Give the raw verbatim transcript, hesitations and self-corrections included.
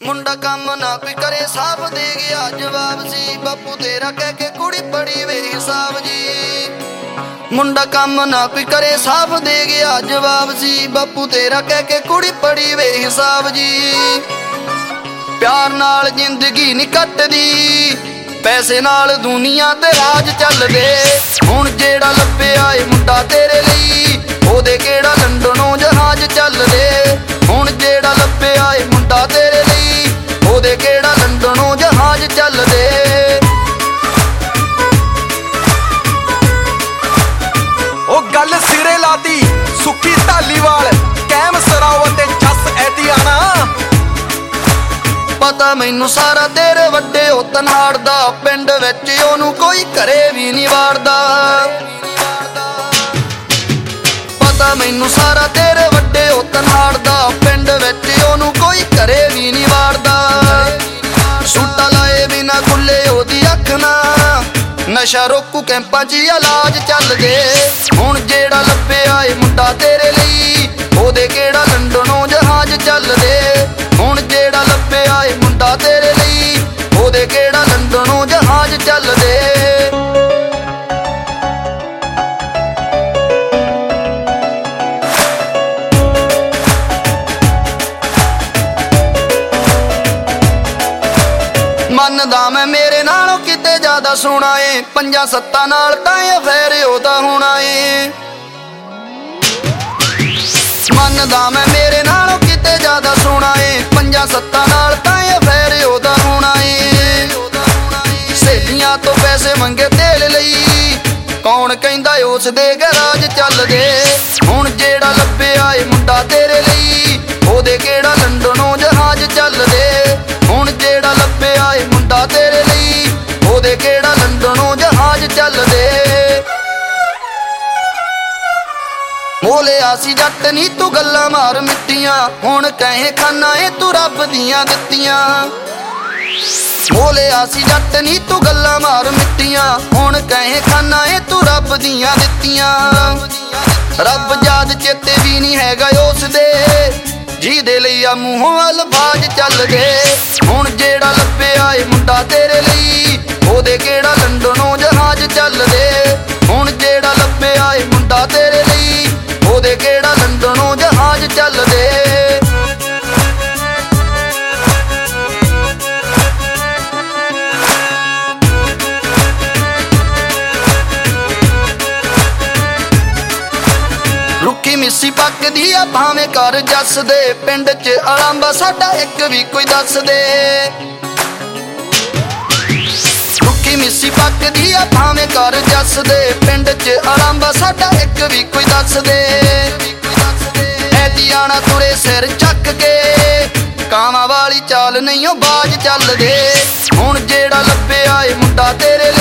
मुंडा काम ना कोई करे साफ दे गया जवाब सी। बापू तेरा कह के कुड़ी पड़ी वे हिसाब जी। मुंडा काम ना कोई करे साफ दे गया जवाब सी। बापू तेरा कह के कुड़ी पड़ी वे हिसाब जी। प्यार नाल जिंदगी नहीं कटदी, पैसे नाल दुनिया ते राज चलदे। हुण जेड़ा लभ्या ए मुंडा तेरे लई, ओदे केड़ा लंडनों जहाज चलदे। हुण जेड़ा लभ्या ए मुंडा तेरे लई, ओदे केड़ा लंडनों जहाज चलदे। ओ गल सिरे लादी सुखी धालीवाल, कैम सराओ ते जस ऐतियाना। पता मैनू सारा तेरे वड्डे ओ तनहाड़ दा, पिंड विच ओनू कोई घरे भी नहीं वाड़दा। पता मैनू सारा तेरे वड्डे ओ तनहाड़ दा, पिंड विच ओनू कोई घरे भी नहीं वाड़दा। सूटा लाए बिना खुले ओदी अख ना, नशा रोकू कैंपां च इलाज चलदे। हुण जेड़ा लभ्या ए मुंडा तेरे लई, ओदे केड़ा लंडनों जहाज चलदे। हुण जेड़ा लभ्या ए मुंडा तेरे लई, ओदे केड़ा लंडनों जहाज चलदे। मनदा मैं मेरे नालों किते ज्यादा सोहना ए, पंजा सत्तां नाल तां अफेयर ओदा होना ए। मनदा मैं मेरे नालों किते ज्यादा सोहना ए, पंजा सत्तां नाल तां अफेयर ओदा होना ए। सहेलियां तो पैसे मंगे तेल लई, कौन कहंदा उस दे गराज चलदे। हुण जेड़ा लभ्या ए मुंडा तेरे लई, ओदे केड़ा लंडनों जहाज चलदे। हुण जेड़ा लभ्या ए मुंडा तेरे लई, ओदे केड़ा लंडनों जहाज चलदे। मोलिया सी जट नी तू गल्लां मार मिट्टियां, हुण कहे खाना ए तू रब दियां दित्तियां। मोलिया सी जट नी तू गल्लां मार मिट्टियां, हुण कहे खाना ए तू रब दियां दित्तियां। रब याद चेते भी नहीं हैगा उस दे, जिहदे लई आ मूहों अल्फाज चलदे। हुण जेड़ा लभ्या ए मुंडा तेरे लई, ओदे केड़ा लंडनों जहाज चलदे। हुण जेड़ा लभ्या ए मुंडा तेरे लई, ओदे केड़ा लंडनों जहाज चलदे। रुखी मिस्सी पकदी आ भावें कर जस दे, पिंड च अलांबा साडा एक भी कोई दस दे। रुखी मिस्सी पकदी आ भावें कर जस दे, पिंड च अलांबा साडा एक भी कोई दस दे। ऐतियाना तुरे सिर चक के, कावां वाली चाल नहीं ओ बाज चलदे। हुण जेड़ा लभ्या ए मुंडा तेरे